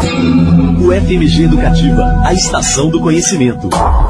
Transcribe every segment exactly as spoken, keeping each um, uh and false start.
O F M G Educativa, a estação do conhecimento.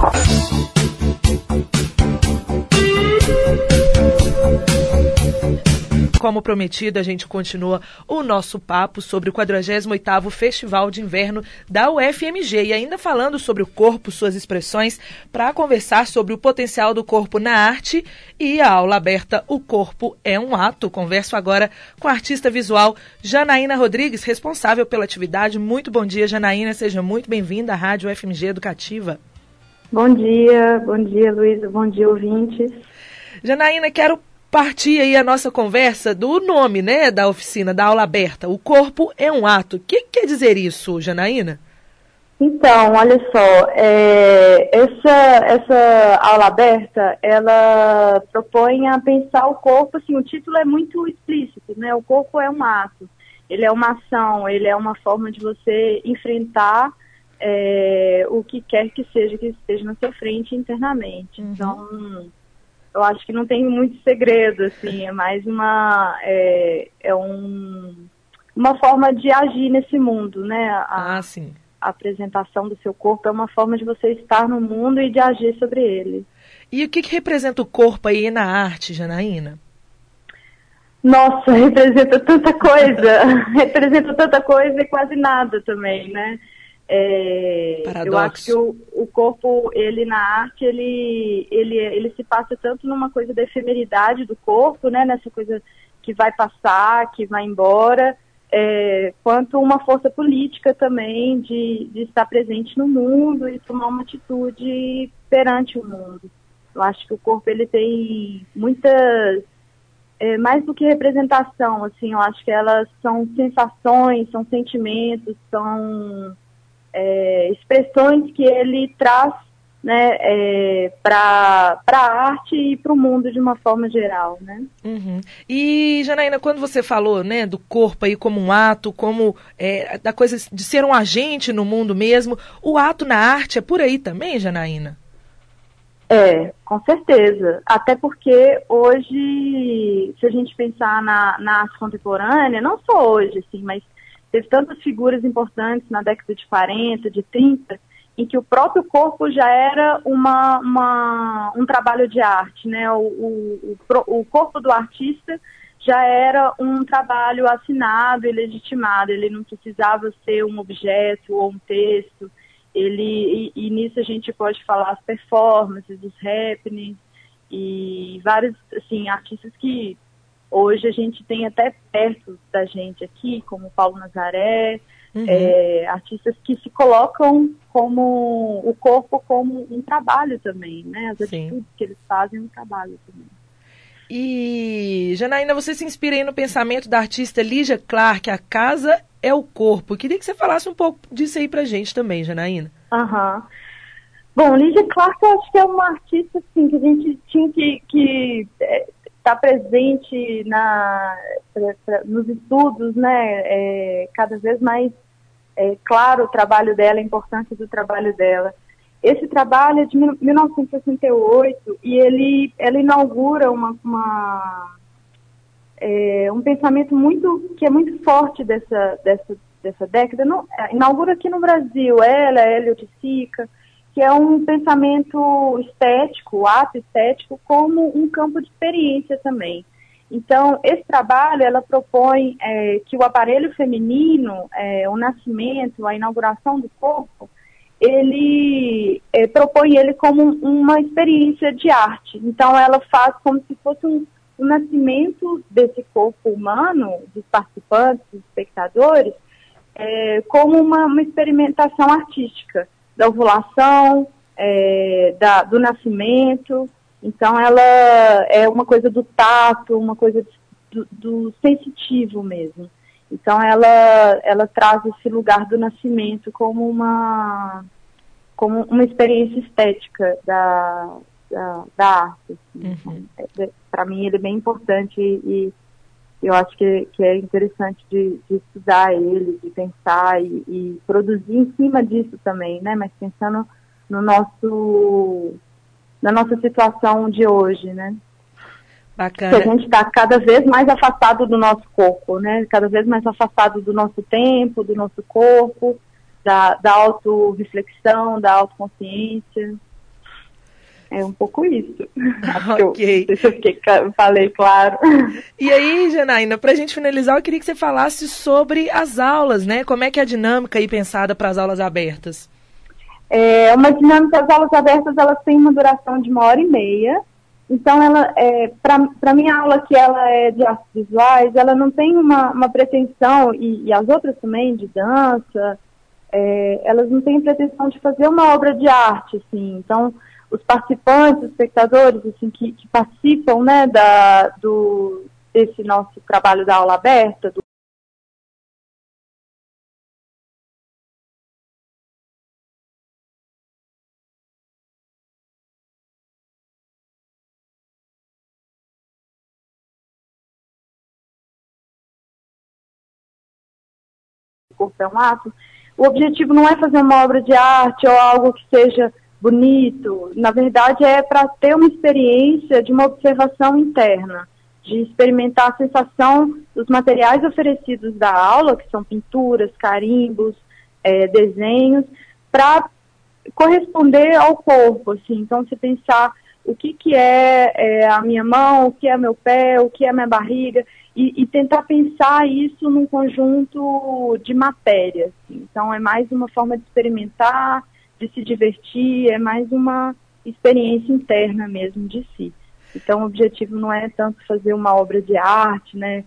Como prometido, a gente continua o nosso papo sobre o quadragésimo oitavo Festival de Inverno da U F M G. E ainda falando sobre o corpo, suas expressões, para conversar sobre o potencial do corpo na arte e a aula aberta O Corpo é um Ato. Converso agora com a artista visual Janaína Rodrigues, responsável pela atividade. Muito bom dia, Janaína. Seja muito bem-vinda à Rádio U F M G Educativa. Bom dia, bom dia, Luísa. Bom dia, ouvintes. Janaína, quero partir aí a nossa conversa do nome, né, da oficina, da aula aberta. O corpo é um ato. O que quer dizer isso, Janaína? Então, olha só, é, essa, essa aula aberta, ela propõe a pensar o corpo, assim, o título é muito explícito, né, o corpo é um ato, ele é uma ação, ele é uma forma de você enfrentar é, o que quer que seja que esteja na sua frente internamente. Uhum. Então, eu acho que não tem muito segredo, assim, é mais uma, é, é um, uma forma de agir nesse mundo, né? A, ah, sim. A apresentação do seu corpo é uma forma de você estar no mundo e de agir sobre ele. E o que, que representa o corpo aí na arte, Janaína? Nossa, representa tanta coisa, representa tanta coisa e quase nada também, né? É, eu acho que o, o corpo, ele na arte, ele, ele, ele se passa tanto numa coisa da efemeridade do corpo, né, nessa coisa que vai passar, que vai embora, é, quanto uma força política também de, de estar presente no mundo e tomar uma atitude perante o mundo. Eu acho que o corpo, ele tem muitas, é, mais do que representação, assim, eu acho que elas são sensações, são sentimentos, são É, expressões que ele traz, né, é, para a arte e para o mundo de uma forma geral, né? Uhum. E, Janaína, quando você falou, né, do corpo aí como um ato, como é, da coisa de ser um agente no mundo mesmo, o ato na arte é por aí também, Janaína? É, com certeza. Até porque hoje, se a gente pensar na, na arte contemporânea, não só hoje, assim, mas teve tantas figuras importantes na década de quarenta, de trinta, em que o próprio corpo já era uma, uma, um trabalho de arte, né? O, o, o, o corpo do artista já era um trabalho assinado e legitimado, ele não precisava ser um objeto ou um texto, ele, e, e nisso a gente pode falar as performances, os happenings, e vários, assim, artistas que hoje a gente tem até perto da gente aqui, como Paulo Nazaré, uhum. é, artistas que se colocam como o corpo como um trabalho também, né? As Sim. atitudes que eles fazem um trabalho também. E, Janaína, você se inspira aí no pensamento da artista Lígia Clark, a casa é o corpo. Eu queria que você falasse um pouco disso aí pra gente também, Janaína. Aham. Uhum. Bom, Lígia Clark eu acho que é uma artista assim, que a gente tinha que... que é, está presente na, pra, pra, nos estudos, né, é, cada vez mais é, claro o trabalho dela, a importância do trabalho dela. Esse trabalho é de mil novecentos e sessenta e oito e ele, ela inaugura uma, uma, é, um pensamento muito, que é muito forte dessa, dessa, dessa década. Não, inaugura aqui no Brasil, ela, Elliot Sica, que é um pensamento estético, o ato estético, como um campo de experiência também. Então, esse trabalho, ela propõe é, que o aparelho feminino, é, o nascimento, a inauguração do corpo, ele é, propõe ele como uma experiência de arte. Então, ela faz como se fosse um, um nascimento desse corpo humano, dos participantes, dos espectadores, é, como uma, uma experimentação artística da ovulação, é, da, do nascimento. Então, ela é uma coisa do tato, uma coisa do, do sensitivo mesmo. Então, ela, ela traz esse lugar do nascimento como uma, como uma experiência estética da, da, da arte. Assim. Uhum. É, para mim, ele é bem importante e, e eu acho que, que é interessante de, de estudar ele, de pensar e, e produzir em cima disso também, né? Mas pensando no nosso, na nossa situação de hoje, né? Bacana. Que a gente está cada vez mais afastado do nosso corpo, né? Cada vez mais afastado do nosso tempo, do nosso corpo. da, da autorreflexão, da autoconsciência. É um pouco isso. Ok. Eu, não sei se eu fiquei, falei claro. E aí, Janaína, para a gente finalizar, eu queria que você falasse sobre as aulas, né? Como é que é a dinâmica aí pensada para as aulas abertas? É uma dinâmica, as aulas abertas, elas têm uma duração de uma hora e meia. Então, ela, é, para a minha aula, que ela é de artes visuais, ela não tem uma, uma pretensão, e, e as outras também, de dança, é, elas não têm pretensão de fazer uma obra de arte, assim. Então, os participantes, os espectadores, assim, que, que participam, né, da, do, desse nosso trabalho da aula aberta, do Corpo é um Ato, o objetivo não é fazer uma obra de arte ou algo que seja bonito, na verdade é para ter uma experiência de uma observação interna, de experimentar a sensação dos materiais oferecidos da aula, que são pinturas, carimbos, é, desenhos, para corresponder ao corpo, assim. Então, você pensar o que, que é, é a minha mão, o que é meu pé, o que é a minha barriga, e, e tentar pensar isso num conjunto de matérias. Assim. Então, é mais uma forma de experimentar, de se divertir, é mais uma experiência interna mesmo de si. Então, o objetivo não é tanto fazer uma obra de arte, né?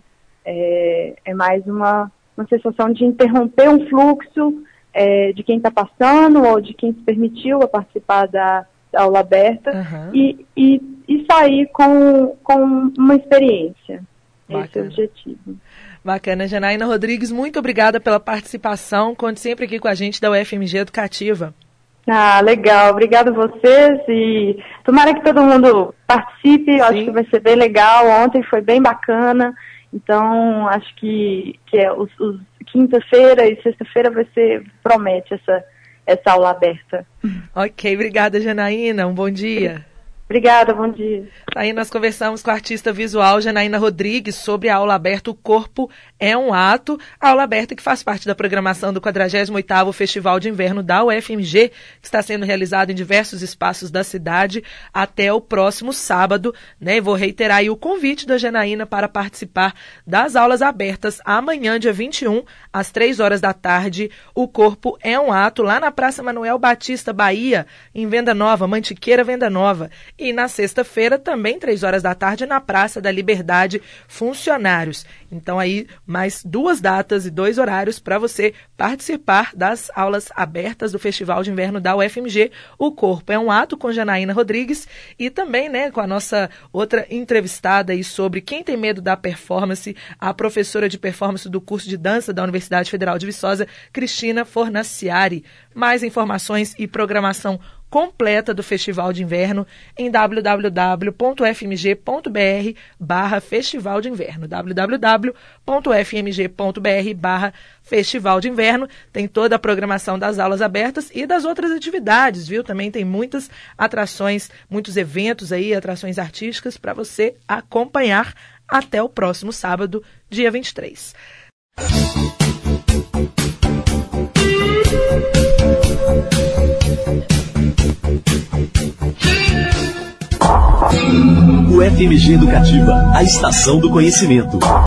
É, é mais uma, uma sensação de interromper um fluxo é, de quem está passando ou de quem se permitiu a participar da, da aula aberta, uhum. e, e, e sair com, com uma experiência. Bacana. Esse é o objetivo. Bacana. Janaína Rodrigues, muito obrigada pela participação. Conte sempre aqui com a gente da U F M G Educativa. Ah, legal. Obrigada a vocês e tomara que todo mundo participe. Eu acho que vai ser bem legal. Ontem foi bem bacana. Então, acho que, que é, os, os, quinta-feira e sexta-feira vai ser, promete essa, essa aula aberta. Ok, obrigada, Janaína. Um bom dia. Obrigada, bom dia. Aí nós conversamos com a artista visual Janaína Rodrigues sobre a aula aberta O Corpo é um Ato, a aula aberta que faz parte da programação do quadragésimo oitavo Festival de Inverno da U F M G, que está sendo realizado em diversos espaços da cidade até o próximo sábado, né? E vou reiterar aí o convite da Janaína para participar das aulas abertas amanhã, dia vinte e um, às três horas da tarde. O Corpo é um Ato, lá na Praça Manuel Batista, Bahia, em Venda Nova, Mantiqueira, Venda Nova. E na sexta-feira, também, três horas da tarde, na Praça da Liberdade, Funcionários. Então, aí, mais duas datas e dois horários para você participar das aulas abertas do Festival de Inverno da U F M G. O Corpo é um Ato, com Janaína Rodrigues, e também, né, com a nossa outra entrevistada aí sobre quem tem medo da performance, a professora de performance do curso de dança da Universidade Federal de Viçosa, Cristina Fornaciari. Mais informações e programação completa do Festival de Inverno em w w w ponto f m g ponto b r barra Festival de Inverno. w w w ponto f m g ponto b r barra Festival de Inverno. Tem toda a programação das aulas abertas e das outras atividades, viu? Também tem muitas atrações, muitos eventos aí, atrações artísticas para você acompanhar até o próximo sábado, dia vinte e três. U F M G Educativa, a estação do conhecimento.